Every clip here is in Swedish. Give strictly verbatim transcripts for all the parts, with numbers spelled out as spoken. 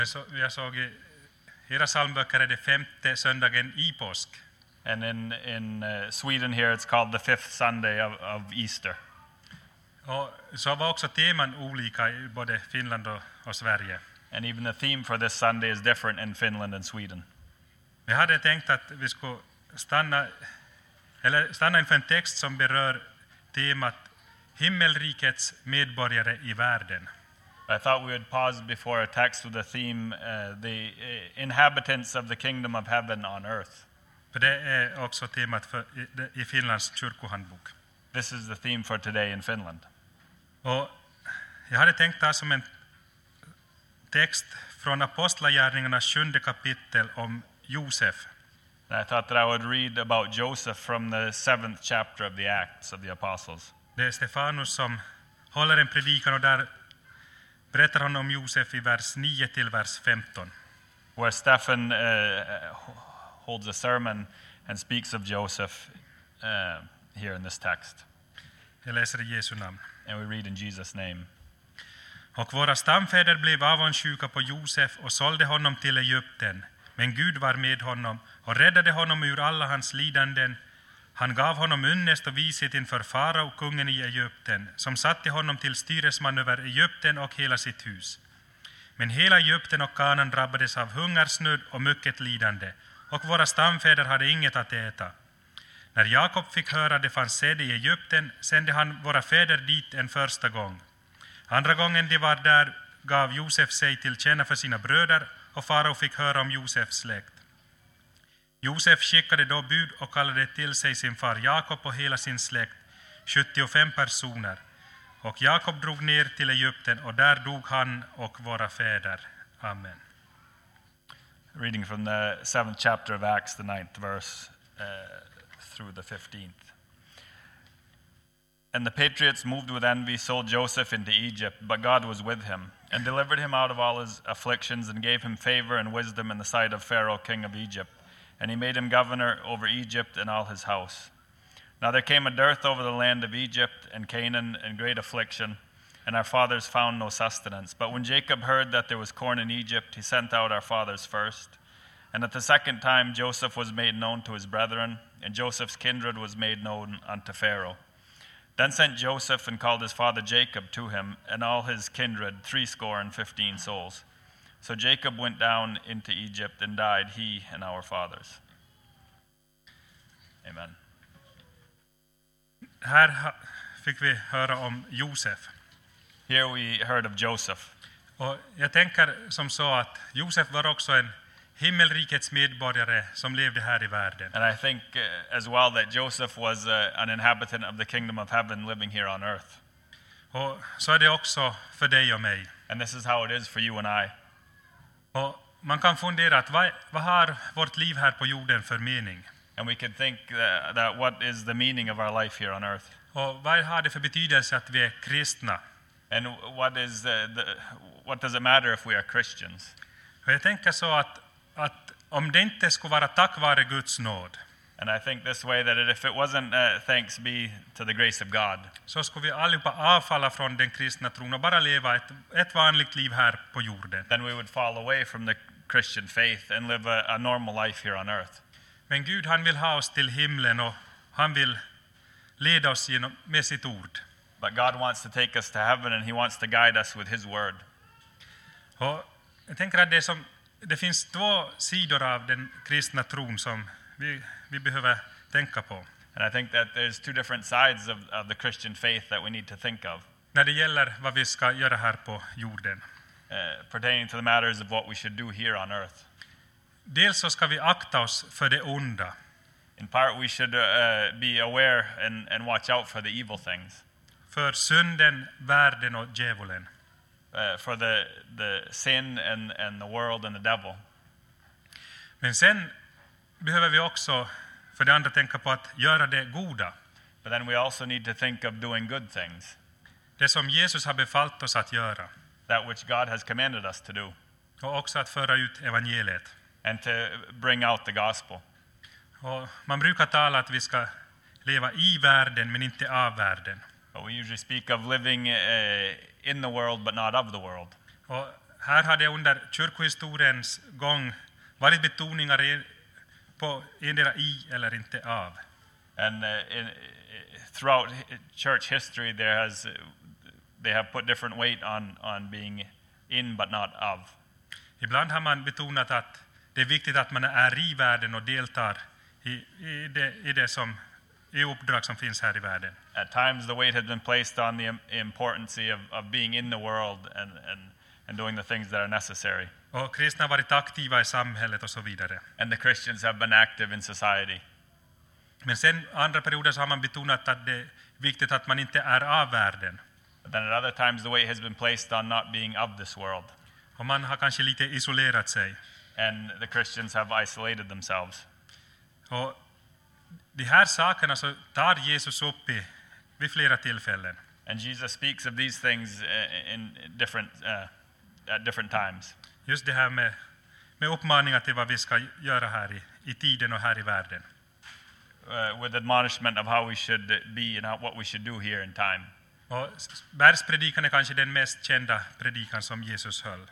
Så jag såg i era psalmböcker är det femte söndagen i påsk. And in, in uh, Sweden here it's called the fifth Sunday of, of Easter. Och så var också teman olika i både Finland och, och Sverige. And even the theme for this Sunday is different in Finland and Sweden. Vi hade tänkt att vi skulle stanna, eller stanna inför en text som berör temat himmelrikets medborgare i världen. I thought we would pause before a text with the theme, uh, the uh, inhabitants of the kingdom of heaven on earth. För det är också temat för, i, i Finlands kyrkohandbok. This is the theme for today in Finland. Och jag hade tänkt ta som en text från Apostlagärningarnas sjunde kapitel om Josef. And I thought that I would read about Joseph from the seventh chapter of the Acts of the Apostles. Det är Stefanus som håller en predikan och där berättar han om Josef i vers nio till vers femton. Where Stephen uh, holds a sermon and speaks of Joseph uh, here in this text. Jag läser i Jesu namn. And we read in Jesus' name. Och våra stamfäder blev avundsjuka på Josef och sålde honom till Egypten. Men Gud var med honom och räddade honom ur alla hans lidanden. Han gav honom unnest och vishet inför farao, kungen i Egypten, som satte honom till styresman över Egypten och hela sitt hus. Men hela Egypten och Kanaan drabbades av hungersnöd och mycket lidande, och våra stamfäder hade inget att äta. När Jakob fick höra det fanns säd i Egypten sände han våra fäder dit en första gång. Andra gången de var där gav Josef sig till känna för sina bröder, och farao fick höra om Josefs släkt. Josef skickade då bud och kallade till sig sin far Jakob och hela sin släkt, sjuttiofem personer. Och Jakob drog ner till Egypten, och där dog han och våra fäder. Amen. Reading from the seventh chapter of Acts, the ninth verse uh, through the fifteenth. And the patriots, moved with envy, sold Joseph into Egypt, but God was with him, and delivered him out of all his afflictions, and gave him favor and wisdom in the sight of Pharaoh, king of Egypt. And he made him governor over Egypt and all his house. Now there came a dearth over the land of Egypt and Canaan, and great affliction, and our fathers found no sustenance. But when Jacob heard that there was corn in Egypt, he sent out our fathers first. And at the second time Joseph was made known to his brethren, and Joseph's kindred was made known unto Pharaoh. Then sent Joseph and called his father Jacob to him, and all his kindred, threescore and fifteen souls. So Jacob went down into Egypt and died, he and our fathers. Amen. Här fick vi höra om Josef. Here we heard of Joseph. Och jag tänker som så att Josef var också en himmelrikets medborgare som levde här i världen. And I think uh, as well that Joseph was uh, an inhabitant of the kingdom of heaven living here on earth. Och så är det också för dig och mig. And this is how it is for you and I. Och man kan fundera att vad, vad har vårt liv här på jorden för mening? And we could think that, that what is the meaning of our life here on earth? Och vad har det för betydelse att vi är kristna? And what is the, the what does it matter if we are Christians? Och jag tänker så att att om det inte skulle vara tack vare Guds nåd, and I think this way that if it wasn't uh, thanks be to the grace of God, så skulle vi allihopa avfalla från den kristna tron och bara leva ett, ett vanligt liv här på jorden. then we would fall away from the Christian faith and live a, a normal life here on earth. Men Gud, han vill ha oss till himlen, och han vill leda oss genom med sitt ord. But God wants to take us to heaven, and he wants to guide us with his word. Och jag tänker att det som det finns två sidor av den kristna tron som vi vi behöver tänka på. And I think that there's two different sides of, of the Christian faith that we need to think of. När det gäller vad vi ska göra här på jorden. Uh, pertaining to the matters of what we should do here on earth. Dels så ska vi akta oss för det onda. In part, we should uh, be aware and, and watch out for the evil things. För synden, världen och djävulen. Uh, for the, the sin and, and the world and the devil. Men sen behöver vi också för det andra tänka på att göra det goda. But then we also need to think of doing good things. Det som Jesus har befallt oss att göra. That which God has commanded us to do. Och också att föra ut evangeliet. And to bring out the gospel. Och man brukar tala att vi ska leva i världen men inte av världen. But we usually speak of living uh, in the world but not of the world. Och här har det under kyrkohistoriens gång varit betoningar i- på endera i eller inte av. And uh, in, throughout hi- church history, there has uh, they have put different weight on on being in but not of. Ibland har man betonat att det är viktigt att man är i världen och deltar i, i, det, i det som i uppdrag som finns här i världen. At times, the weight has been placed on the im- importance of, of being in the world and, and, and doing the things that are necessary. Och kristna har varit aktiva i samhället och så vidare. And the Christians have been active in society. Men sen andra perioder så har man betonat att det är viktigt att man inte är av världen. But then at other times, the weight has been placed on not being of this world. Och man har kanske lite isolerat sig. And the Christians have isolated themselves. Och de här sakerna så tar Jesus upp i, vid flera tillfällen. And Jesus speaks of these things uh, in different, uh, at different times. Just det här med, med uppmaningar till vad vi ska göra här i, i tiden och här i världen. Uh, with admonishment of how we should be and how, what we should do here in time. Och bergspredikan är kanske den mest kända predikan som Jesus höll.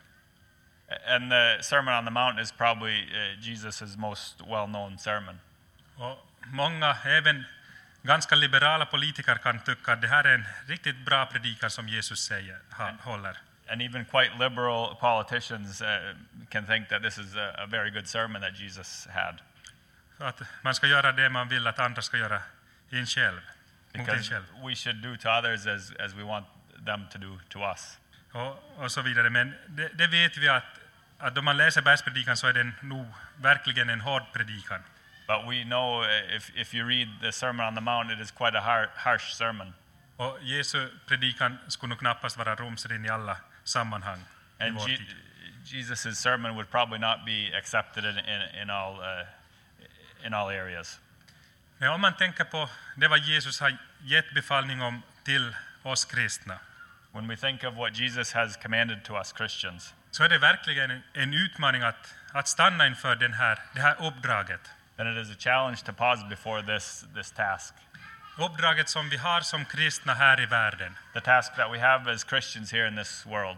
And the Sermon on the Mount is probably uh, Jesus' most well-known sermon. Och många, även ganska liberala politiker kan tycka att det här är en riktigt bra predikan som Jesus säger, ha, håller. And even quite liberal politicians uh, can think that this is a, a very good sermon that Jesus had. Så att man ska göra det man vill att andra ska göra en själv, mot en Because själv. we should do to others as, as we want them to do to us. Och, och så vidare. Men det, det vet vi att, att om man läser bergspredikan så är den nog verkligen en hård predikan. But we know uh, if, if you read the Sermon on the Mount, it is quite a har- harsh sermon. Och Jesu predikan skulle nog knappast vara romsren i alla sammanhang i And vår Je- tid. Jesus' sermon would probably not be accepted in, in, in, all, uh, in all areas. Men om man tänker på det vad Jesus har gett befallning om till oss kristna, When we think of what Jesus has commanded to us Christians, så är det verkligen en, en utmaning att, att stanna inför den här, det här uppdraget. then it is a challenge to pause before this, this task. Uppdraget som vi har som kristna här i världen. The task that we have as Christians here in this world.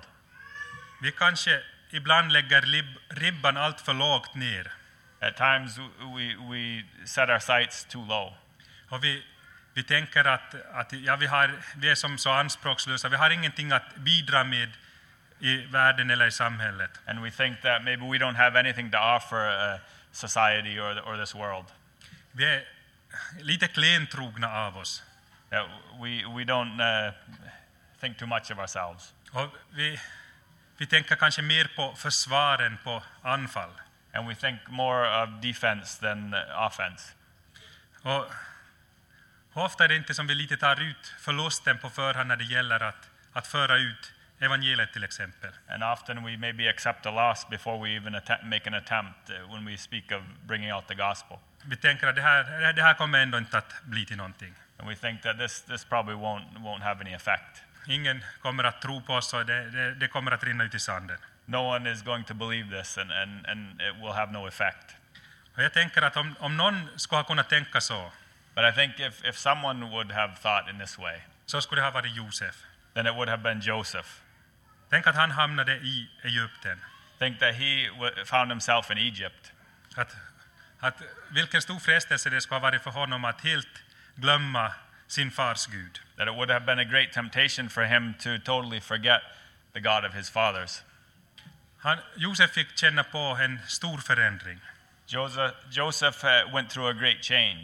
Vi kanske ibland lägger lib, ribban allt för lågt ner. At times we, we set our sights too low. Och vi, vi tänker att, att ja, vi, har, vi är som så anspråkslösa. Vi har ingenting att bidra med i världen eller i samhället. And we think that maybe we don't have anything to offer uh, society or, the, or this world. Vi är lite klentrogna av oss. That we, we don't uh, think too much of ourselves. Och vi, vi tänker kanske mer på försvar än på anfall. And we think more of defense than uh, offense. Och ofta är det inte som vi lite tar ut förlusten på förhand när det gäller att, att föra ut evangeliet till exempel. And often we maybe accept a loss before we even attempt, make an attempt uh, when we speak of bringing out the gospel. Vi tänker att det här, det här kommer ändå inte att bli till någonting. And we think that this, this probably won't, won't have any effect. Ingen kommer att tro på oss och det, det, det kommer att rinna ut i sanden. No one is going to believe this and, and, and it will have no effect. Och jag tänker att om, om någon skulle ha kunnat tänka så, But I think if, if someone would have thought in this way, så skulle det ha varit Josef. then it would have been Joseph. Tänk att han hamnade i Egypten. Think that he w- found himself in Egypt. Att, att vilken stor frestelse det skulle ha varit för honom att helt glömma sin fars Gud. That it would have been a great temptation for him to totally forget the God of his fathers. Han, Josef fick känna på en stor förändring. Joseph, Joseph uh, went through a great change.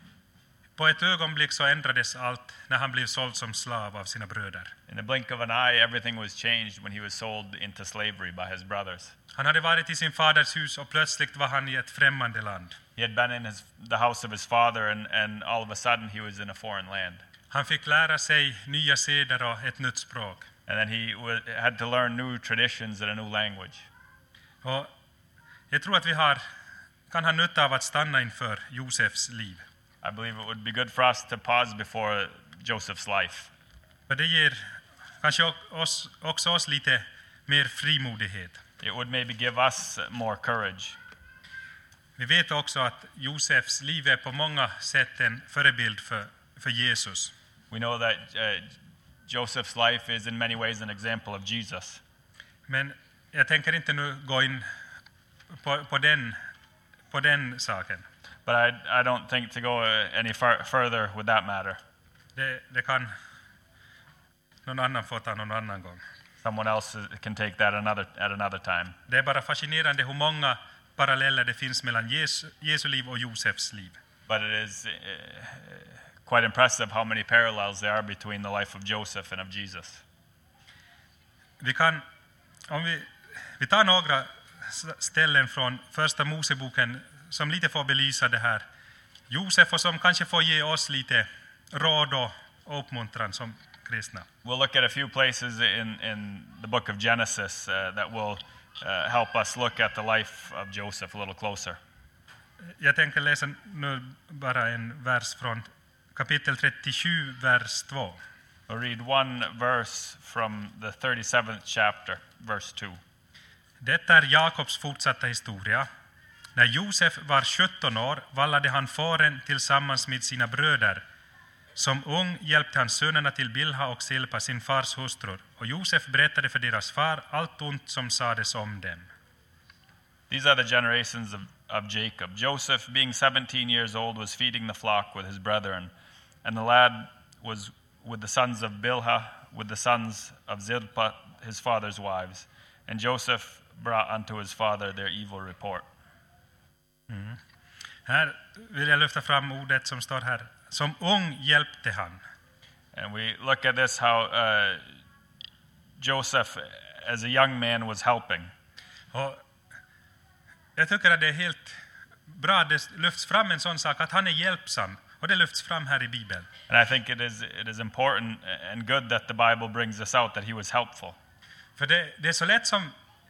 På ett ögonblick så ändrades allt när han blev såld som slav av sina bröder. In the blink of an eye, everything was changed when he was sold into slavery by his brothers. Han hade varit i sin faders hus och plötsligt var han i ett främmande land. He had been in his, the house of his father, and, and all of a sudden he was in a foreign land. Han fick lära sig nya seder och ett nytt språk. And then he w- had to learn new traditions and a new language. Och jag tror att vi har, kan ha nytta av att stanna inför Josefs liv. I believe it would be good for us to pause before Joseph's life. För det ger kanske oss, också oss lite mer frimodighet. It would maybe give us more courage. Vi vet också att Josefs liv är på många sätt en förebild för, för Jesus. We know that uh, Joseph's life is in many ways an example of Jesus. Men jag tänker inte nu gå in på, på, den, på den saken. But I, I don't think to go uh, any far, further with that matter. Det, det kan någon annan få ta någon annan gång. Someone else can take that another, at another time. Det är bara fascinerande hur många paralleller det finns mellan Jesu, Jesu liv och Josefs liv. But it is uh, quite impressive how many parallels there are between the life of Joseph and of Jesus. Vi kan, om vi, vi tar några ställen från första Moseboken som lite får belysa det här. Josef och som kanske får ge oss lite råd och uppmuntran som kristna. We'll look at a few places in, in the book of Genesis uh, that will uh, help us look at the life of Joseph a little closer. Jag tänker läsa nu bara en vers från kapitel trettiosju, vers två. We'll read one verse from the thirty-seventh chapter, verse two. Detta är Jakobs fortsatta historia. När Josef var sjutton år vallade han fåren tillsammans med sina bröder. Som ung hjälpte han sönerna till Bilha och Silpa, sin fars hustrur. Och Josef berättade för deras far allt ont som sades om dem. These are the generations of, of Jacob. Joseph, being seventeen years old, was feeding the flock with his brethren. And the lad was with the sons of Bilhah, with the sons of Zilpah, his father's wives. And Joseph brought unto his father their evil report. Mm. Här vill jag lyfta fram ordet som står här. Som ung hjälpte han. And we look at this how uh, Joseph, as a young man, was helping. Och jag tycker att det är helt bra att det lyfts fram en sån sak att han är hjälpsam. Och det lyfts fram här i Bibeln. And I think it is it is important and good that the Bible brings this out, that he was helpful. För det, det är så lätt som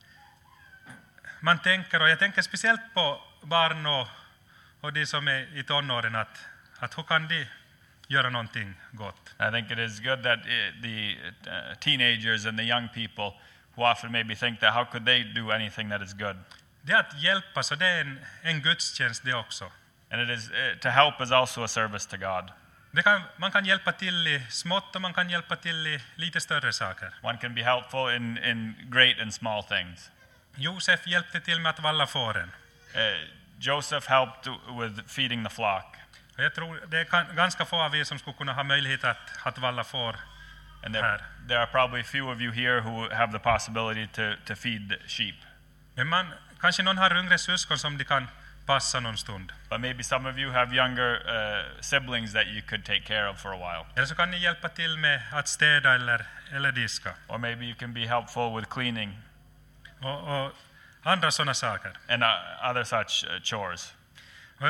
man tänker, och jag tänker speciellt på barn och, och de som är i tonåren, att, att hur kan de göra någonting gott? I think it is good that it, the uh, teenagers and the young people who often maybe think that how could they do anything that is good? Det är att hjälpa, så det är en, en gudstjänst det också. And it is uh, to help is also a service to God. Det kan, man kan hjälpa till i smått och man kan hjälpa till i lite större saker. One can be helpful in, in great and small things. Josef hjälpte till med att valla fåren. Uh, Joseph helped with feeding the flock. Och jag tror det är kan, ganska få av er som skulle kunna ha möjlighet att, att valla får And there, there are probably few of you here who have the possibility to, to feed sheep. Men man, kanske någon har yngre syskon som de kan passa någon stund. But maybe some of you have younger uh, siblings that you could take care of for a while. Eller så kan ni hjälpa till med att städa eller, eller diska. Or maybe you can be helpful with cleaning Och, och andra sådana saker. and uh, other such uh, chores. Och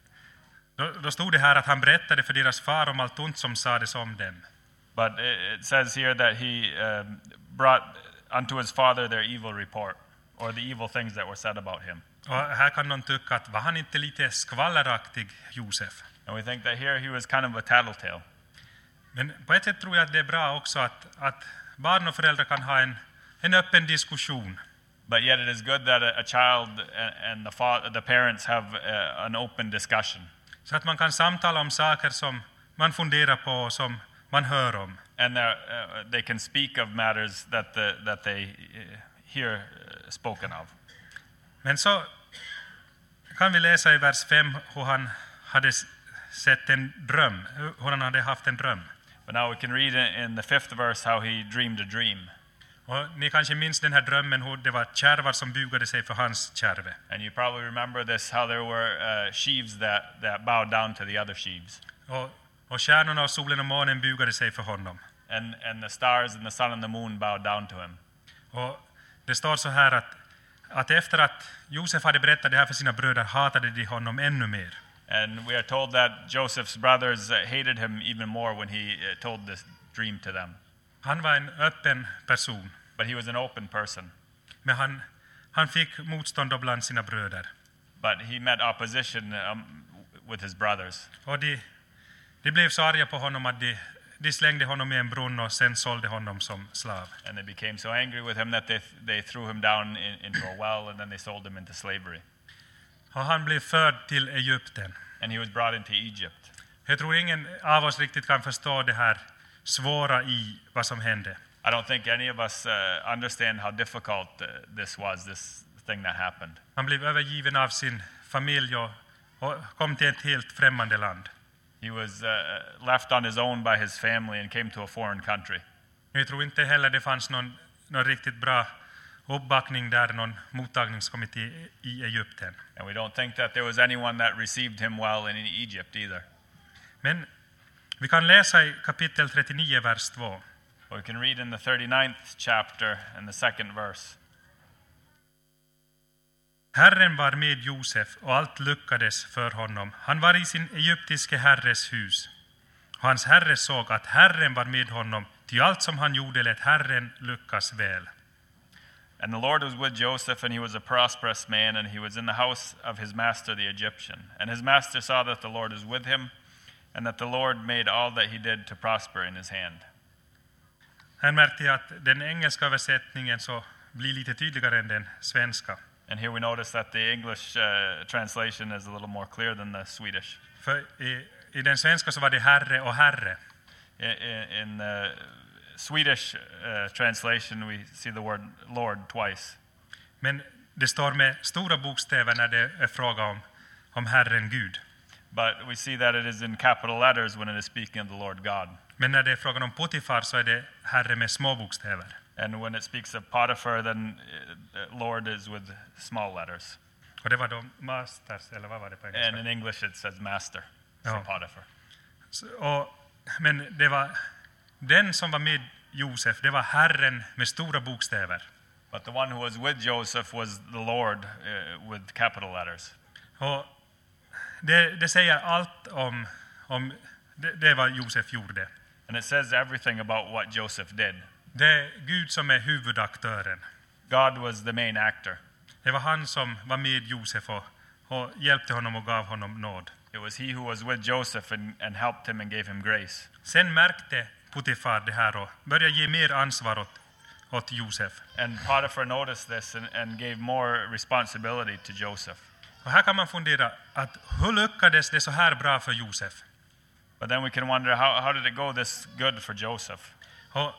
då, då stod det här att han berättade för deras far om allt ont som sades om dem. But it, it says here that he um, brought unto his father their evil report, or the evil things that were said about him. Och här kan någon tycka att var han inte lite skvalleraktig, Josef? And we think that here he was kind of a tattletale. Men på ett sätt tror jag att det är bra också att, att barn och föräldrar kan ha en, en öppen diskussion. But yet it is good that a, a child and, and the, fa- the parents have uh, an open discussion. Så att man kan samtala om saker som man funderar på och som man hör om. And uh, they can speak of matters that, the, that they uh, hear uh, spoken of. Men så kan vi läsa i vers fem hur han hade sett en dröm, hur han hade haft en dröm. But now we can read in, in the fifth verse how he dreamed a dream. Och ni kanske minns den här drömmen hur det var kärvar som bugade sig för hans kärve. And you probably remember this, how there were uh, sheaves that, that bowed down to the other sheaves. Och, och stjärnorna och solen och månen bugade sig för honom. And, and the stars and the sun and the moon bowed down to him. Och det står så här att, att efter att Josef hade berättat det här för sina bröder hatade de honom ännu mer. And we are told that Joseph's brothers uh, hated him even more when he uh, told this dream to them. Han var en öppen person. But he was an open person. Men han, han fick motstånd bland sina bröder. But he met opposition um, with his brothers. Och de, de blev så arga på honom att de, de slängde honom i en brunn och sen sålde honom som slav. And they became so angry with him that they, they threw him down in, into a well, and then they sold him into slavery. Och han blev förd till Egypten. And he was brought into Egypt. Jag tror ingen av oss riktigt kan förstå det här svåra i vad som hände. I don't think any of us uh, understand how difficult uh, this was, this thing that happened. Han blev övergiven av sin familj och, och kom till ett helt främmande land. He was uh, left on his own by his family and came to a foreign country. Jag tror inte heller det fanns någon, någon riktigt bra uppbackning där, någon mottagningskommitté i Egypten. And we don't think that there was anyone that received him well in Egypt either. Men vi kan läsa i kapitel trettionio, vers två. But we can read in the thirty-ninth chapter and the second verse. Herren var med Josef och allt lyckades för honom. Han var i sin egyptiske herres hus. Och hans herre såg att Herren var med honom, till allt som han gjorde lät Herren lyckas väl. And the Lord was with Joseph, and he was a prosperous man, and he was in the house of his master the Egyptian. And his master saw that the Lord was with him, and that the Lord made all that he did to prosper in his hand. Här märkte jag att den engelska översättningen så blir lite tydligare än den svenska. And here we notice that the English uh, translation is a little more clear than the Swedish. För i, i den svenska så var det herre och herre. In, in, in the Swedish uh, translation we see the word Lord twice. Men det står med stora bokstäver när det är fråga om, om Herren Gud. But we see that it is in capital letters when it is speaking of the Lord God. Men när det är frågan om Potifar så är det Herre med små bokstäver. And when it speaks of Potiphar, then uh, Lord is with small letters. Och det var då masters, eller vad var det på engelska? And in English it says master, so Ja. Potiphar. Så, och, men det var den som var med Josef, det var Herren med stora bokstäver. But the one who was with Joseph was the Lord uh, with capital letters. Och det, det säger allt om, om det, det vad Josef gjorde. And it says everything about what Joseph did. Det är Gud som är huvudaktören. God was the main actor. Det var han som var med Josef och, och hjälpte honom och gav honom nåd. It was he who was with Joseph and, and helped him and gave him grace. Sen märkte Potifar det här och började ge mer ansvar åt, åt Josef. And Potiphar noticed this and, and gave more responsibility to Joseph. Och här kan man fundera att hur lyckades det så här bra för Josef? But then we can wonder, how, how did it go this good for Joseph? Och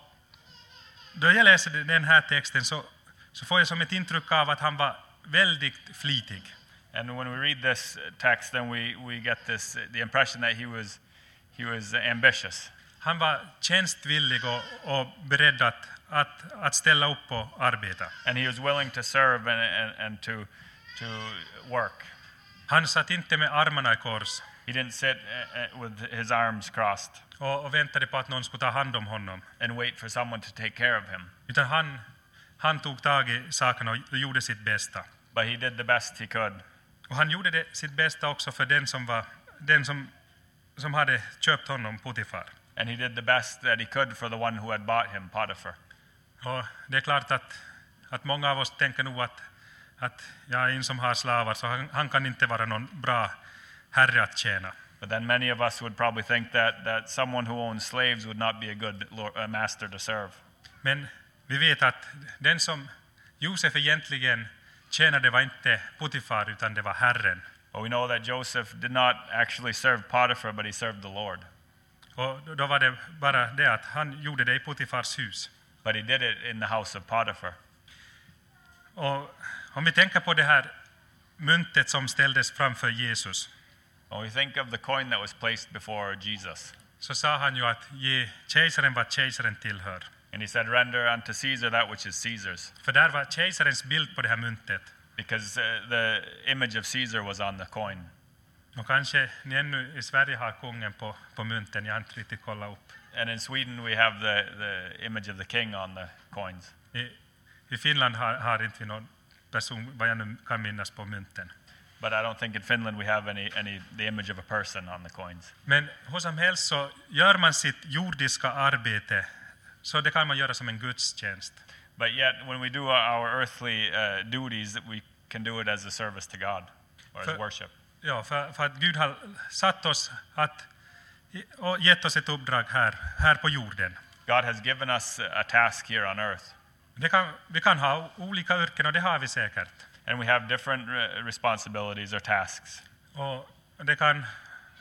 då jag läser den här texten så, så får jag som ett intryck av att han var väldigt flitig. And when we read this text, then we, we get this the impression that he was he was ambitious. Han var tjänstvillig och, och beredd att, att, att ställa upp och arbeta. And he was willing to serve and, and, and to, to work. Han satt inte med armarna i kors He didn't sit uh, with his arms crossed och, och väntade på att någon skulle ta hand om honom. and wait for someone to take care of him. Utan han, han tog tag i sakerna och gjorde sitt bästa. But he did the best he could. Och han gjorde det, sitt bästa också för den som, var, den som, som hade köpt honom, Potifar. And he did the best that he could for the one who had bought him, Potiphar. Och det är klart att, att många av oss tänker nog att, att ja, en som har slavar så han, han kan inte vara någon bra herre att tjäna. But then many of us would probably think that, that someone who owns slaves would not be a good lord, uh, master to serve. Men vi vet att den som Josef egentligen tjänade var inte Potifar utan det var Herren. But we know that Joseph did not actually serve Potiphar, but he served the Lord. Och då var det bara det att han gjorde det i Potifars hus. But he did it in the house of Potiphar. Och om vi tänker på det här myntet som ställdes framför Jesus When we think of the coin that was placed before Jesus, så sa han ju att ge kejsaren vad kejsaren tillhör. and he said, render unto Caesar that which is Caesar's, För där var kejsarens bild på det här myntet. because uh, the image of Caesar was on the coin. Och kanske ni ännu i Sverige har kungen på, på mynten, jag har inte riktigt kollat upp. And in Sweden we have the, the image of the king on the coins. I, i Finland har, har inte vi någon person, vad jag nu kan minnas, på mynten. But I don't think in Finland we have any, any the image of a person on the coins. Men hur som helst så gör man sitt jordiska arbete så det kan man göra som en gudstjänst. But yet when we do our earthly uh, duties, we can do it as a service to God or as För- worship. Ja, för, för att Gud har satt oss att, och gett oss ett uppdrag här, här på jorden. God has given us a task here on earth, Det kan, vi kan ha olika yrken och det har vi säkert. and we have different uh, responsibilities or tasks. Och det kan,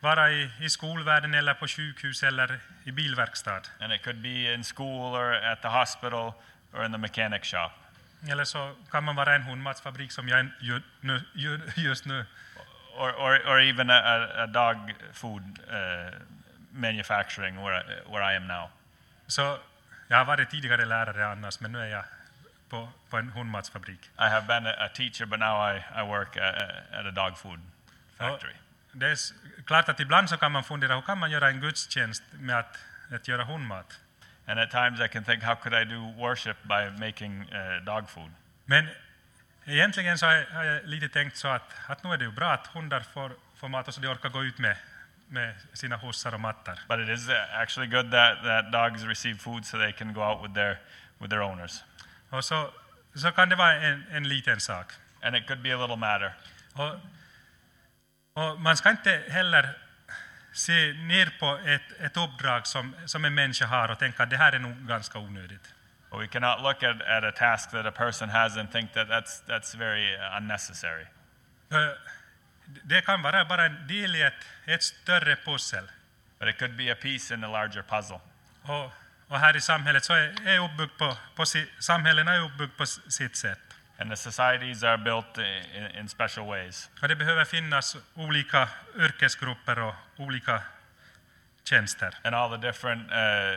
vara i, i skolvärlden eller på sjukhus eller i bilverkstad. And it could be in school or at the hospital or in the mechanic shop. Eller så kan man vara en hundmatsfabrik som jag är ju, nu, ju, just nu. Or, or, or even a, a dog food uh, manufacturing where I, where I am now. Så jag har varit tidigare lärare annars, men nu är jag på, på en hundmatsfabrik. I have been a, a teacher, but now I, I work at, at a dog food factory. Och det är klart att ibland så kan man fundera, hur kan man göra en gudstjänst med att, att göra hundmat? And at times I can think, how could I do worship by making uh, dog food? Men egentligen så har jag lite tänkt så att, att nu är det ju bra att hundar får, får mat och så de orkar gå ut med, med sina hussar och mattar. But it is actually good that, that dogs receive food so they can go out with their, with their owners. Och så, så kan det vara en, en liten sak. And it could be a little matter. Och, och man ska inte heller se ner på ett, ett uppdrag som, som en människa har och tänka att det här är nog ganska onödigt. But we cannot look at, at a task that a person has and think that that's, that's very unnecessary. För det kan vara bara en del i ett, ett större pussel. But it could be a piece in a larger puzzle. Och, och här i samhället så är, är uppbyggt på, på si, samhällena är uppbyggt på sitt sätt. And the societies are built in, in special ways. Och det behöver finnas olika yrkesgrupper och olika tjänster. And all the different uh,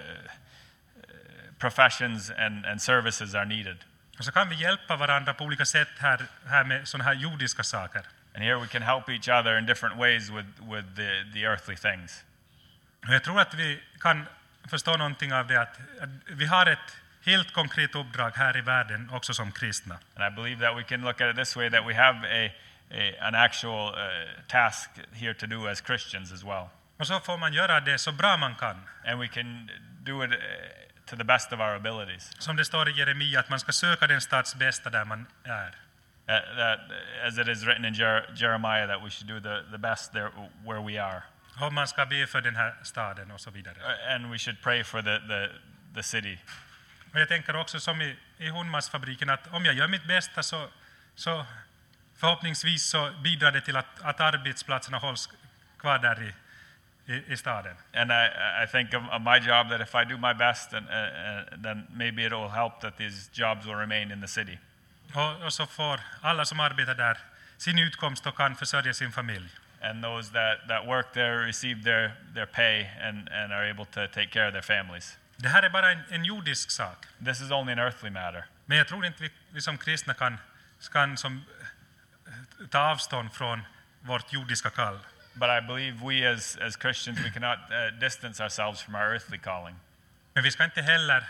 professions and, and services are needed. Och så kan vi hjälpa varandra på olika sätt här, här med sådana här jordiska saker. And here we can help each other in different ways with, with the, the earthly things. Och jag tror att vi kan förstå någonting av det att, att vi har ett helt konkret uppdrag här i världen också som kristna. And I believe that we can look at it this way, that we have a, a, an actual uh, task here to do as Christians as well. Och så får man göra det så bra man kan. And we can do it uh, to the best of our abilities. Som det står i Jeremia att man ska söka den stads bästa där man är. Uh, that, as it is written in Jer- Jeremiah, that we should do the, the best there where we are. Och man ska be för den här staden och så vidare. Uh, and we should pray for the, the, the city. Och jag tänker också som i, i hundmatsfabriken att om jag gör mitt bästa så, så förhoppningsvis så bidrar det till att, att arbetsplatserna hålls kvar där i, i, i staden. And I, I think of, of my job, that if I do my best, and, uh, uh, then maybe it will help that these jobs will remain in the city. Och, och så får alla som arbetar där sin utkomst och kan försörja sin familj. And those that, that work there receive their, their pay and, and are able to take care of their families. Det här är bara en, en jordisk sak. This is only an earthly matter. Men jag tror inte vi, vi som kristna kan, kan som, ta avstånd från vårt jordiska kall. But I believe we as, as Christians, we cannot uh, distance ourselves from our earthly calling. Men vi ska inte heller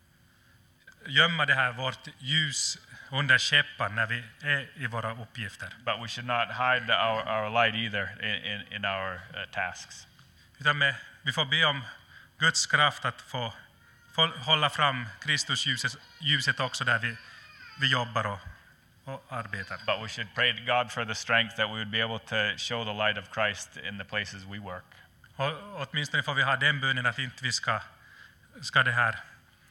gömma det här vårt ljus under käppan när vi är i våra uppgifter. But we should not hide our, our light either in, in, in our uh, tasks. Utan med, vi får be om Guds kraft att få, få hålla fram Kristus ljuset, ljuset också där vi, vi jobbar och, och arbetar. But we should pray to God for the strength that we would be able to show the light of Christ in the places we work. Och åtminstone får vi ha den bönen att inte vi ska, ska det här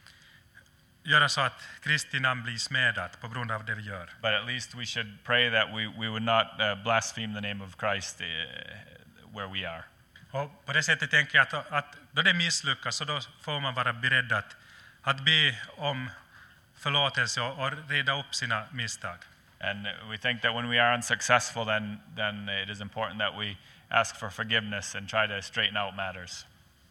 göra så att Kristi namn blir smädat på grund av det vi gör. But at least we should pray that we, we would not uh, blaspheme the name of Christ uh, where we are. Och på det sättet tänker jag att, att då det misslyckas så då får man vara beredd att, att be om förlåtelse och, och reda upp sina misstag. And we think that when we are unsuccessful, then, then it is important that we ask for forgiveness and try to straighten out matters.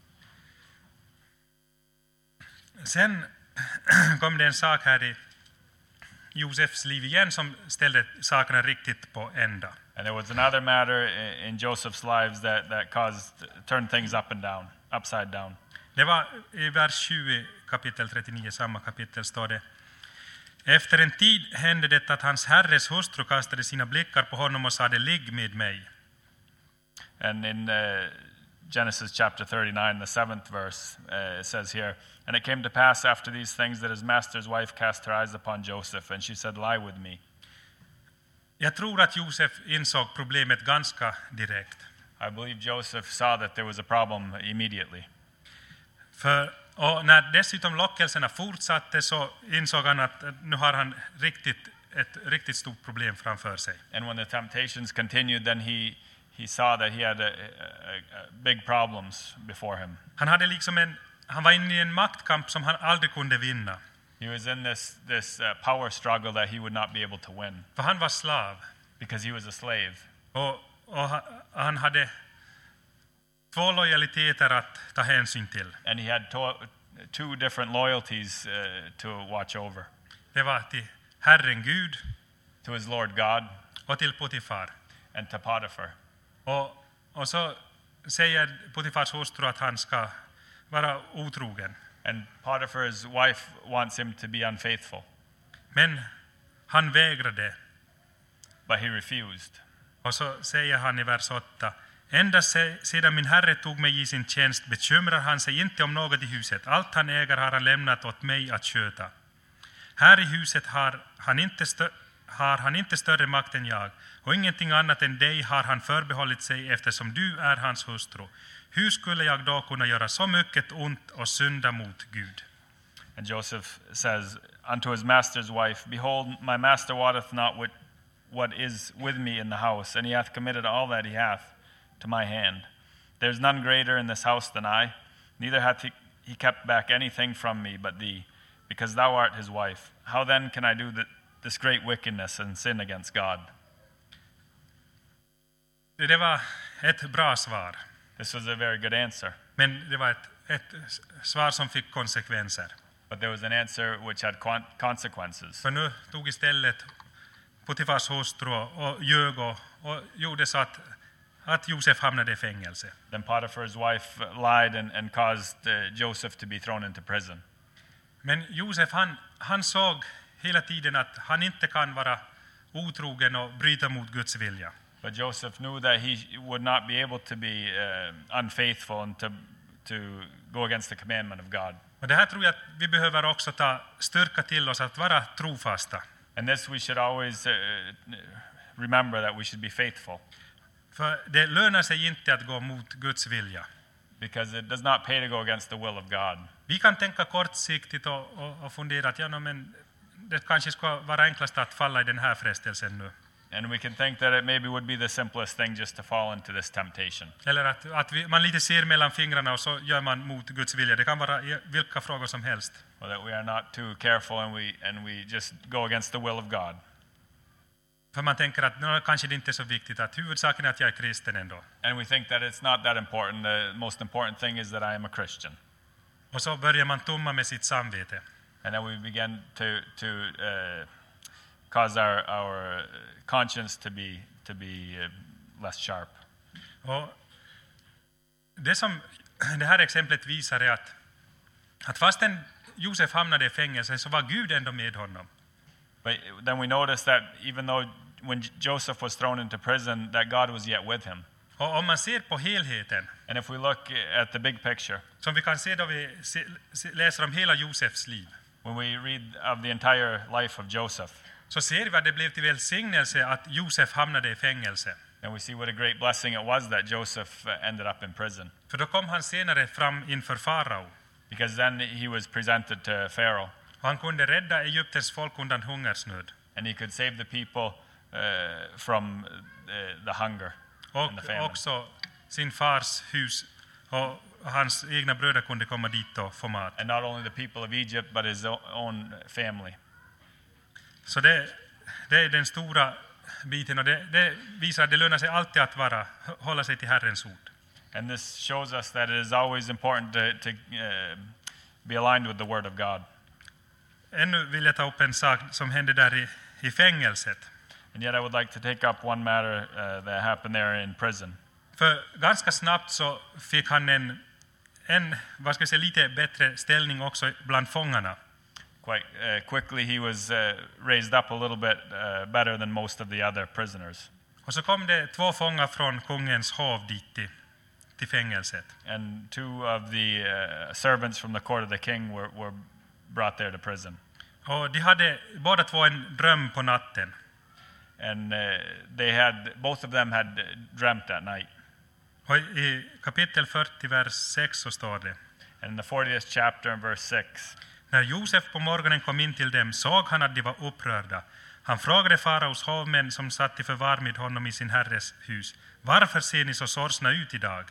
Sen kom det en sak här i Josefs liv igen som ställde sakerna riktigt på ända. And there was another matter in Joseph's lives that, that caused, turned things up and down, upside down. Det var i vers tjugo kapitel trettionio, samma kapitel står det. Efter en tid hände det att hans herres hustru kastade sina blickar på honom och sade, ligg med mig. And in uh, Genesis chapter thirty-nine, the seventh verse, uh, it says here, and it came to pass after these things that his master's wife cast her eyes upon Joseph, and she said, lie with me. Jag tror att Josef insåg problemet ganska direkt. I believe Joseph saw that there was a problem immediately. För, och när dessutom lockelserna fortsatte så insåg han att nu har han riktigt, ett riktigt stort problem framför sig. And when the temptations continued, then he, he saw that he had a, a, a big problems before him. Han hade liksom en, han var inne i en maktkamp som han aldrig kunde vinna. He was in this this uh, power struggle that he would not be able to win För han var slav. because he was a slave. Och, och ha- han hade två lojaliteter att ta hänsyn till. And he had to- two different loyalties uh, to watch over. Det var till Herren Gud To his Lord God och till Potifar. and to Potiphar. Och, och så säger Potifars hustru att han ska vara otrogen. And Potiphar's wife wants him to be unfaithful, Men han vägrade. but he refused. Och så säger han i vers åtta. Ända se- sedan min herre tog mig i sin tjänst bekymrar han sig inte om något i huset. Allt han äger har han lämnat åt mig att sköta. Här i huset har han inte, stö- har han inte större makt än jag, och ingenting annat än dig har han förbehållit sig eftersom du är hans hustru. Hur skulle jag då kunna göra så mycket ont och synda mot Gud? And Joseph says unto his master's wife, Behold, my master wotteth not what, what is with me in the house, and he hath committed all that he hath to my hand. There is none greater in this house than I, neither hath he, he kept back anything from me but thee, because thou art his wife. How then can I do th- this great wickedness and sin against God? Det var ett bra svar, This was a very good answer, men det var ett, ett svar som fick konsekvenser. but there was an answer which had con- consequences. För nu tog istället Potifars hustru och ljög och, och gjorde så att, att Josef hamnade i fängelse. Then Potiphar's wife lied and, and caused uh, Joseph to be thrown into prison. Men Josef han, han såg hela tiden att han inte kan vara otrogen och bryta mot Guds vilja. But Joseph knew that he would not be able to be uh, unfaithful and to, to go against the commandment of God. Och det här tror jag att vi behöver också ta styrka till oss att vara trofasta. And this we should always uh, remember, that we should be faithful, För det lönar sig inte att gå mot Guds vilja. because it does not pay to go against the will of God. Vi kan tänka kortsiktigt och, och, och fundera att ja, no, men det kanske ska vara enklast att falla i den här frestelsen nu. And we can think that it maybe would be the simplest thing just to fall into this temptation. Eller att, att vi, man lite ser mellan fingrarna och så gör man mot Guds vilja. Det kan vara i vilka frågor som helst. Or that we are not too careful and we, and we just go against the will of God. För man tänker att no, kanske det inte är så viktigt, att huvudsaken är att jag är kristen ändå. And we think that it's not that important. The most important thing is that I am a Christian. Och så börjar man tumma med sitt samvete. And then we begin to, to uh, cause our, our conscience to be, to be uh, less sharp. Och det som det här exemplet visar är att, att fastän Josef hamnade i fängelse så var Gud ändå med honom. But then we notice that even though when Joseph was thrown into prison, that God was yet with him. Och om man ser på helheten, And if we look at the big picture, som vi kan se då vi se, se, läser om hela Josefs liv, when we read of the entire life of Joseph, så ser vi att det blev till välsignelse att Josef hamnade i fängelse. and we see what a great blessing it was that Joseph uh, ended up in prison. För då kom han senare fram inför farao. Because then he was presented to Pharaoh, Och han kunde rädda Egyptens folk undan hungersnöd. and he could save the people uh, from uh, the hunger Och and the famine. också sin fars hus. Och hans egna bröder kunde komma dit och få mat. And not only the people of Egypt, but his o- own family. Så det, det är den stora biten. Och det, det visar att det lönar sig alltid att vara, hålla sig till Herrens ord. And this shows us that it is always important to, to uh, be aligned with the Word of God. Ännu vill jag ta upp en sak som hände där i, i fängelset. And yet I would like to take up one matter uh, that happened there in prison. För ganska snabbt så fick han en, en vad ska jag säga, lite bättre ställning också bland fångarna. Quite uh, quickly he was uh, raised up a little bit uh, better than most of the other prisoners. Och så kom det två fångar från kungens hov dit till, till fängelset. And two of the uh, servants from the court of the king were, were brought there to prison. Och de hade båda två en dröm på natten. And uh, they had, both of them had dreamt that night. Och i kapitel fyrtio, vers sex så står det. And in the fortieth chapter and verse six, När Josef på morgonen kom in till dem såg han att de var upprörda. Han frågade faraos hovmän som satt i förvar med honom i sin herres hus: varför ser ni så sorgsna ut idag?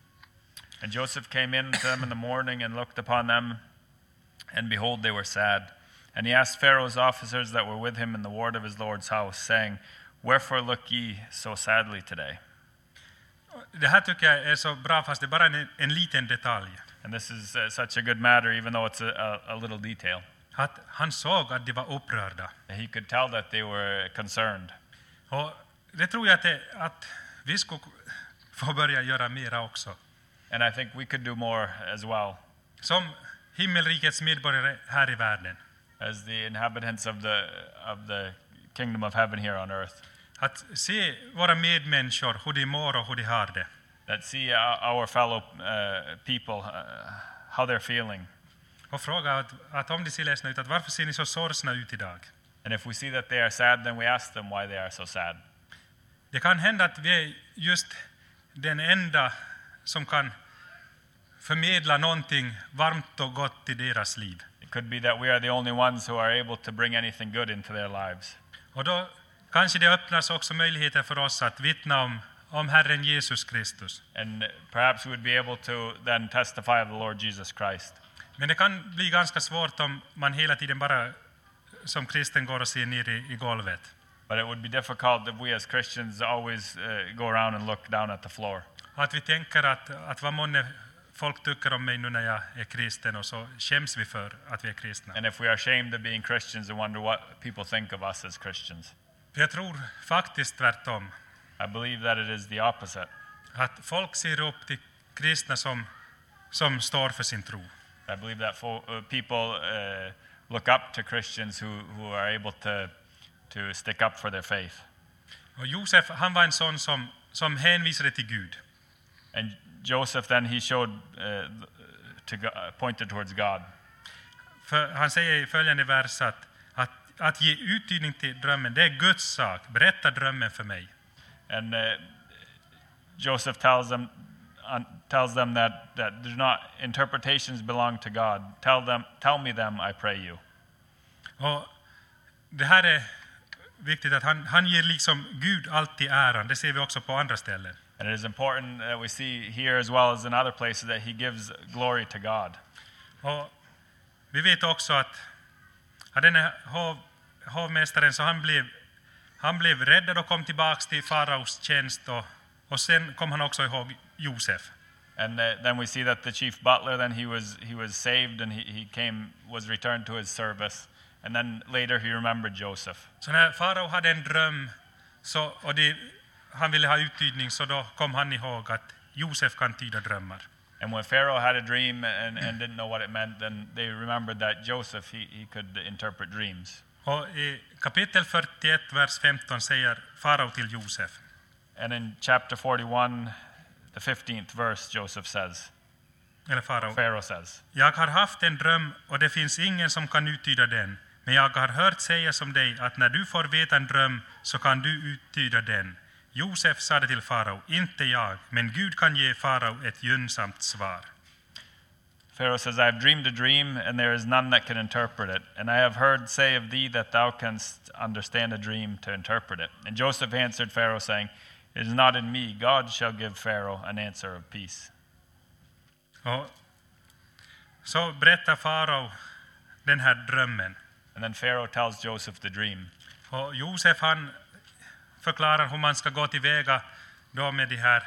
And Joseph came in to them in the morning and looked upon them, and behold, they were sad. And he asked Pharaoh's officers that were with him in the ward of his lord's house, saying, wherefore look ye so sadly today? Det här tycker jag är så bra, fast det är bara en, en liten detalj. And this is uh, such a good matter, even though it's a, a, a little detail. Att han såg att de var upprörda. He could tell that they were concerned. Och det tror jag att, det, att vi skulle få börja göra mera också. And I think we could do more as well. Som himmelrikets medborgare här i världen. As the inhabitants of the, of the kingdom of heaven here on earth. Att se våra medmänniskor, hur de mår och hur de har det. That see our fellow uh, people, uh, how they're feeling. Och fråga att, att om de ser ledsna ut, att varför ser ni så sorgsna ut idag? And if we see that they are sad, then we ask them why they are so sad. Det kan hända att vi är just den enda som kan förmedla någonting varmt och gott i deras liv. It could be that we are the only ones who are able to bring anything good into their lives. Och då kanske det öppnas också möjligheter för oss att vittna om, om Herren Jesus Kristus. And perhaps we would be able to then testify of the Lord Jesus Christ. Men det kan bli ganska svårt om man hela tiden bara som kristen går och ser ner i, i golvet. But it would be difficult if we as Christians always uh, go around and look down at the floor. Att vi tänker att, att vad månne folk tycker om mig nu när jag är kristen, och så skäms vi för att vi är kristna. And if we are ashamed of being Christians and wonder what people think of us as Christians. Jag tror faktiskt tvärtom. I believe that it is the opposite. Att folk ser upp till kristna som, som står för sin tro. I believe that fo- uh, people uh, look up to Christians who, who are able to, to stick up for their faith. Och Josef, han var en sån som, som hänvisade till Gud. And Joseph then he showed uh, to go, uh, pointed towards God. För han säger i följande vers att, att, att ge uttydning till drömmen, det är Guds sak. Berätta drömmen för mig. And uh, Joseph tells them uh, tells them that that do not interpretations belong to God. Tell them tell me them, I pray you. Och det här är viktigt, att han, han ger liksom Gud alltid äran. Det ser vi också på andra ställen. And it is important that we see here as well as in other places that he gives glory to God. Och vi vet också att, att den här hov, hovmästaren, så han blev, han blev räddad och kom tillbaka till faraos tjänst, och, och sen kom han också ihåg Josef. And uh, then we see that the chief butler, then he was he was saved and he, he came was returned to his service, and then later he remembered Joseph. Så när farao hade en dröm, så, och det, han ville ha uttydning, så då kom han ihåg att Josef kan tyda drömmar. And when Pharaoh had a dream and, and didn't know what it meant, then they remembered that Joseph, he, he could interpret dreams. Och i kapitel fyrtioett, vers femton säger farao till Josef. And in chapter forty-one, the fifteenth verse, Joseph says, Eller farao. Pharaoh says, Jag har haft en dröm, och det finns ingen som kan uttyda den. Men jag har hört säga som dig att när du får veta en dröm, så kan du uttyda den. Josef sade till farao, inte jag, men Gud kan ge farao ett gynnsamt svar. Pharaoh says, I have dreamed a dream, and there is none that can interpret it. And I have heard say of thee that thou canst understand a dream to interpret it. And Joseph answered Pharaoh, saying, it is not in me. God shall give Pharaoh an answer of peace. Och så berättar farao den här drömmen. And then Pharaoh tells Joseph the dream. Och Josef, han förklarar hur man ska gå tillväga då med de här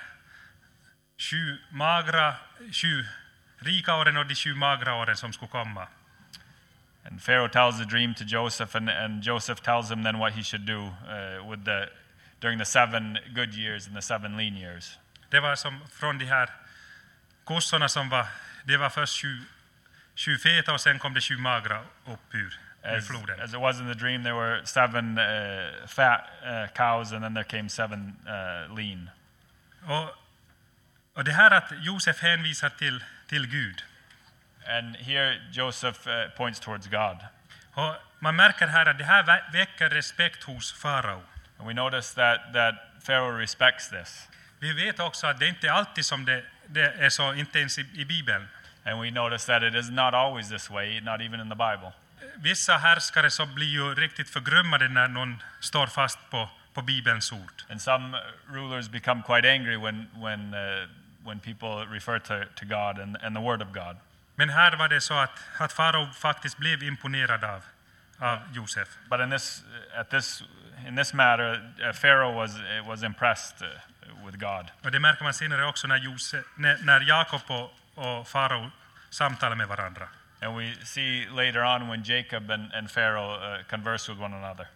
sju magra, sju rika åren och de sju magra åren som skulle komma. And Pharaoh tells the dream to Joseph, and, and Joseph tells him then what he should do uh, with the during the seven good years and the seven lean years. Det var som från de här kossorna som var, det var först sju, sju feta, och sen kom det sju magra upp ur, ur As, floden. as it was in the dream, there were seven uh, fat uh, cows, and then there came seven uh, lean. Och, och det här att Josef hänvisar till, till Gud. And here Joseph uh, points towards God. Och man märker här att det här vä- väcker respekt hos farao. And we notice that, that Pharaoh respects this. Vi vet också att det inte är alltid som det, det är så, inte ens i, i Bibeln. And we notice that it is not always this way, not even in the Bible. vissa härskare så blir ju riktigt förgrymmade när någon står fast på, på Bibelns ord. And some rulers become quite angry when, when, uh, when people refer to, to God and, and the Word of God. Men här var det så att, att farao faktiskt blev imponerad av, av Josef. But in this, at this, in this matter, uh, Pharaoh was, uh, was impressed uh, with God. Och det märker man senare också när, Josef, när, när Jakob och, och farao samtalar med varandra. And we see later on when Jacob and, and Pharaoh uh, converse with one another.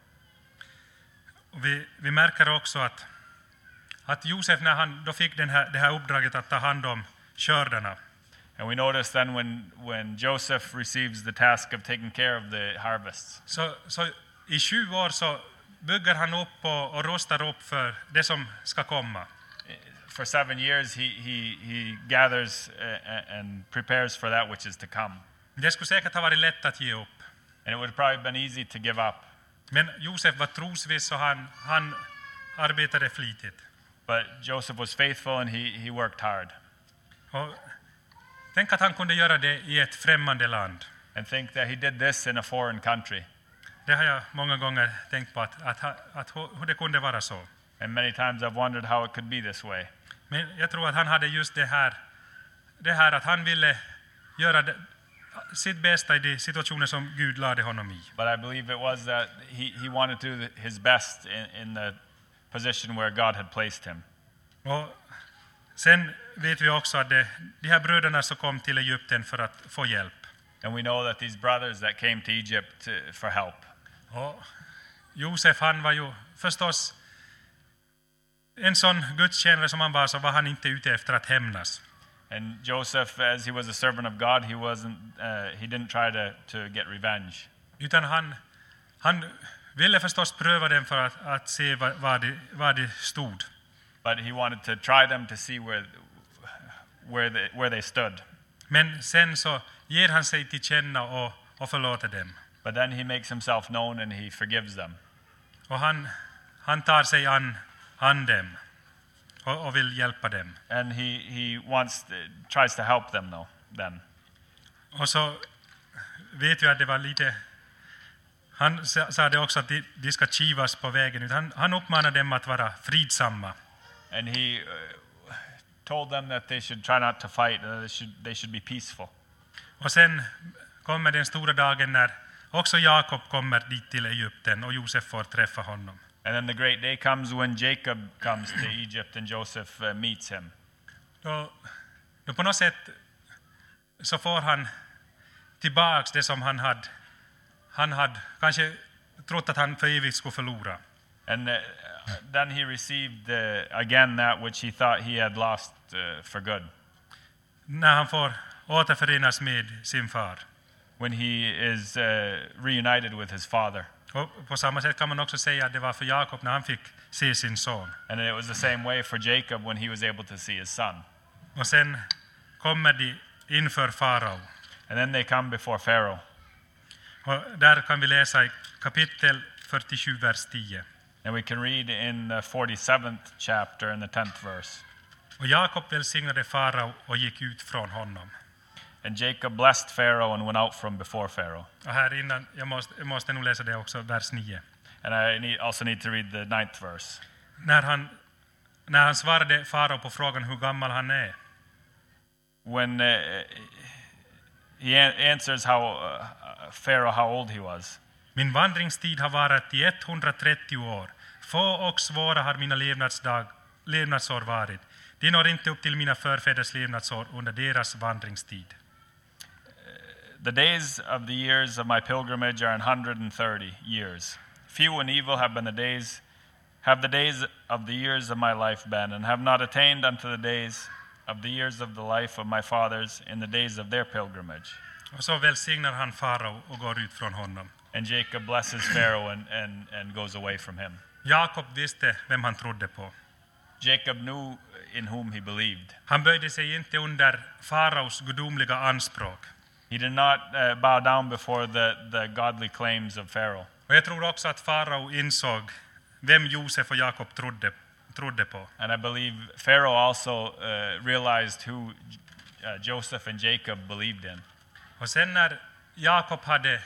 Och vi, vi märker också att, att Josef när han då fick den här, det här uppdraget att ta hand om skördarna. And we notice then when, when Joseph receives the task of taking care of the harvests. Så, så i tjugo år så bygger han upp och, och rustar upp för det som ska komma. For seven years he, he, he gathers uh, and prepares for that which is to come. Det skulle säkert ha varit lätt att ge upp. And it would have probably been easy to give up. Men Josef var trosviss och han, han arbetade flitigt. But Joseph was faithful and he, he worked hard. Och tänk att han kunde göra det i ett främmande land. And think that he did this in a foreign country. Det har jag många gånger tänkt på att, att, att, att hur det kunde vara så. And many times I've wondered how it could be this way. Men jag tror att han hade just det här, det här att han ville göra det, sitt bästa i de situationer som Gud lade honom i. But I believe it was that he, he wanted to do his best in, in the position where God had placed him. Och sen vet vi också att det, de här bröderna som kom till Egypten för att få hjälp. And we know that these brothers that came to Egypt to, for help. Och Josef han var ju förstås en sån gudstjänare som han var, så var han inte ute efter att hämnas. And Joseph, as he was a servant of God, he wasn't. Uh, he didn't try to, to get revenge. Utan han, han ville förstås pröva dem för att, att se vad, vad, det, vad det stod. But he wanted to try them to see where, where, they, where they stood. Men sen så ger han sig till känna och, och förlåter dem. But then he makes himself known and he forgives them. Och han, han tar sig an, an dem och, och vill hjälpa dem. And he, he wants to, tries to help them though, then. Och så vet vi att det var lite... Han sa det också att de, de ska kivas på vägen. Han, han uppmanade dem att vara fridsamma. And he uh, told them that they should try not to fight, uh, they, should, they should be peaceful. Och sen kommer den stora dagen när också Jakob kommer dit till Egypten och Josef får träffa honom. And then the great day comes when Jacob comes to Egypt and Joseph uh, meets him. Då, då på något sätt så får han tillbaks det som han hade, han hade kanske trott att han för evigt skulle förlora. And uh, then he received uh, again that which he thought he had lost uh, for good. När han får återförenas med sin far. When he is uh, reunited with his father. Och på samma sätt kan man också säga att det var för Jakob när han fick se sin son. And it was the same way for Jacob when he was able to see his son. Och sen kommer de inför farao. And then they come before Pharaoh. Och där kan vi läsa i kapitel fyrtiosju, vers tio. And we can read in the forty-seventh chapter in the tenth verse. Och Jakob välsignade farao och gick ut från honom. And Jacob blessed Pharaoh and went out from before Pharaoh. Och här innan, jag måste, jag måste nog läsa det också, vers nio. And I need, also need to read the ninth verse. När han, när han svarade farao på frågan hur gammal han är. When uh, he an- answers how uh, Pharaoh how old he was. Min vandringstid har varit i etthundratrettio år. Få och svåra har mina levnadsdag, levnadsår varit. De når inte upp till mina förfäders levnadsår under deras vandringstid. The days of the years of my pilgrimage are an hundred and thirty years. Few and evil have been the days, have the days of the years of my life been, and have not attained unto the days of the years of the life of my fathers in the days of their pilgrimage. Och så välsignar han farao och går ut från honom. And Jacob blesses Pharaoh and, and, and goes away from him. Jakob visste vem han trodde på. Jacob knew in whom he believed. Han böjde sig inte under faraos gudomliga anspråk. He did not uh, bow down before the, the godly claims of Pharaoh. Och jag tror också att farao insåg vem Josef och Jakob trodde, trodde på. And I believe Pharaoh also uh, realized who uh, Joseph and Jacob believed in. Och sen när Jakob hade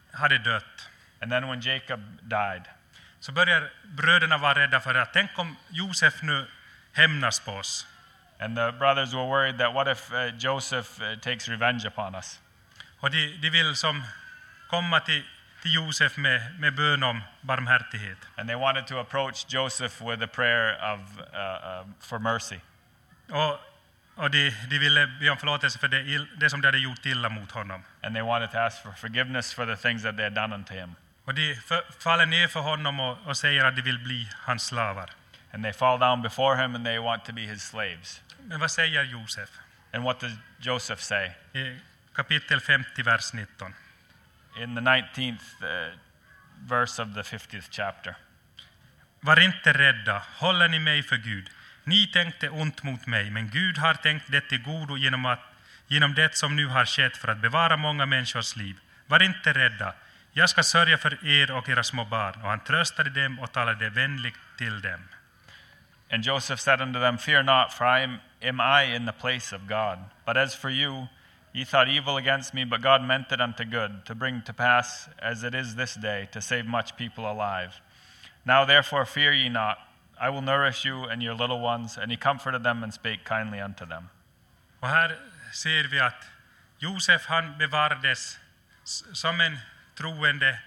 hade dött, And then when Jacob died, så börjar bröderna vara rädda för att tänk om Josef nu hämnas på oss. and the brothers were worried that what if uh, Joseph uh, takes revenge upon us? Och de, de vill som komma till, till Josef med, med bön om barmhärtighet. And they wanted to approach Joseph with a prayer of uh, uh, for mercy. Och, och de, de ville be om förlåtelse för det, ill, det som de hade gjort illa mot honom. And they wanted to ask for forgiveness for the things that they had done unto him. Och de för, faller ner för honom och, och säger att de vill bli hans slavar. And they fall down before him and they want to be his slaves. Men vad säger Josef? And what does Joseph say? I kapitel femtio, vers nitton. In the nineteenth uh, verse of the fiftieth chapter. Var inte rädda, håller ni mig för Gud. Ni tänkte ont mot mig, men Gud har tänkt det till godo genom, att, genom det som nu har skett för att bevara många människors liv. Var inte rädda, jag ska sörja för er och era små barn. Och han tröstade dem och talade vänligt till dem. And Joseph said unto them, Fear not, for I am, am I in the place of God. But as for you, ye thought evil against me, but God meant it unto good, to bring to pass, as it is this day, to save much people alive. Now therefore fear ye not, I will nourish you and your little ones. And he comforted them and spake kindly unto them. Och här ser vi att Josef han bevarades som en troende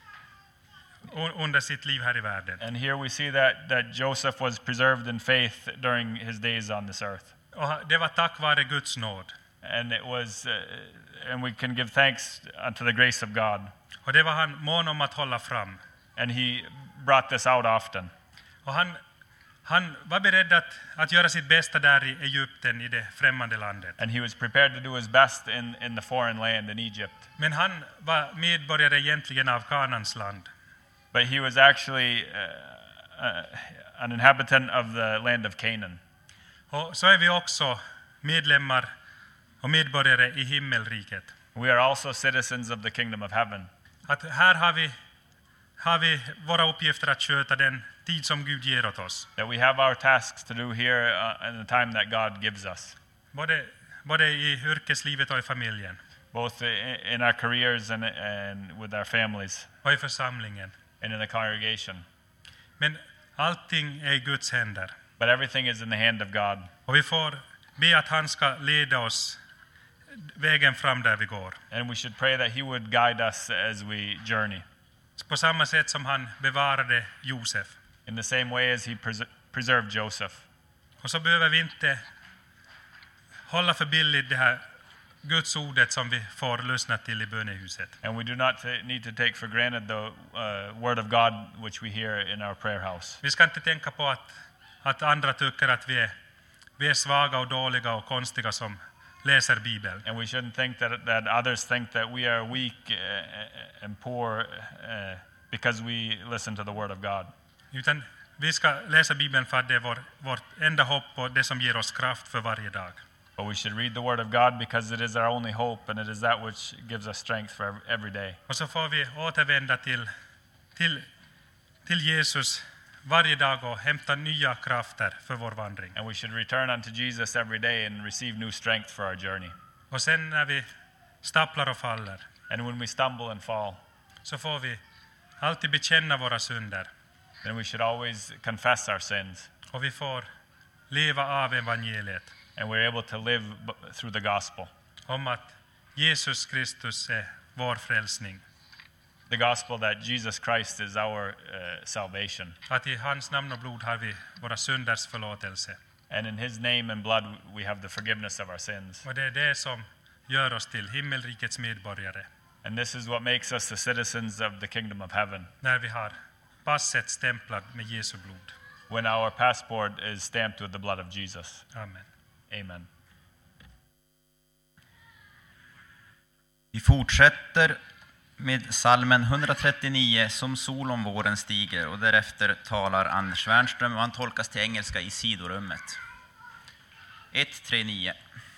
under sitt liv här i världen. And here we see that, that Joseph was preserved in faith during his days on this earth. Och det var tack vare Guds nåd. And it was, uh, and we can give thanks unto the grace of God. Och det var han mån om att hålla fram. And he brought this out often. Och han, han var beredd att, att göra sitt bästa där i Egypten, i det främmande landet. And he was prepared to do his best in, in the foreign land in Egypt. Men han var medborgare egentligen av Kanans land. But he was actually uh, uh, an inhabitant of the land of Canaan. Och så är vi också medlemmar och medborgare i himmelriket. We are also citizens of the kingdom of heaven. Att här har vi, har vi våra uppgifter att sköta den tid som Gud ger åt oss. That we have our tasks to do here uh, in the time that God gives us. Både, både i yrkeslivet och i familjen. Both in, in our careers and, and with our families. Och i församlingen. And in the congregation. Men allting är i Guds händer. But everything is in the hand of God. Och vi får be att han ska leda oss vägen fram där vi går. And we should pray that he would guide us as we journey. På samma sätt som han bevarade Josef. In the same way as he pres- preserved Joseph. Och så behöver vi inte hålla för billigt det här Guds ordet som vi får lyssna till i bönehuset. And we do not t- need to take for granted the uh, word of God which we hear in our prayer house. Vi ska inte tänka på att, att andra tycker att vi är, vi är svaga och dåliga och konstiga som läser Bibeln. And we shouldn't think that, that others think that we are weak uh, and poor uh, because we listen to the word of God. Utan vi ska läsa Bibeln för att det är vår, vårt enda hopp och det som ger oss kraft för varje dag. But we should read the word of God because it is our only hope and it is that which gives us strength for every day. Och så får vi återvända till, till, till Jesus varje dag och hämta nya krafter för vår vandring. And we should return unto Jesus every day and receive new strength for our journey. Och sen när vi stapplar och faller, And when we stumble and fall, så får vi alltid bekänna våra synder. then we should always confess our sins. Och vi får leva av evangeliet. And we're able to live b- through the gospel. Om att Jesus Kristus är vår frälsning. The gospel that Jesus Christ is our uh, salvation. Att i hans namn och blod har vi våra synders förlåtelse. And in his name and blood we have the forgiveness of our sins. Och det är det som gör oss till himmelrikets medborgare. And this is what makes us the citizens of the kingdom of heaven. När vi har passet stämplat med Jesu blod. When our passport is stamped with the blood of Jesus. Amen. Amen. Vi fortsätter med psalmen etthundratrettionio, Som sol om våren stiger, och därefter talar Anders Wernström och han tolkas till engelska i sidorummet. ett tre nio.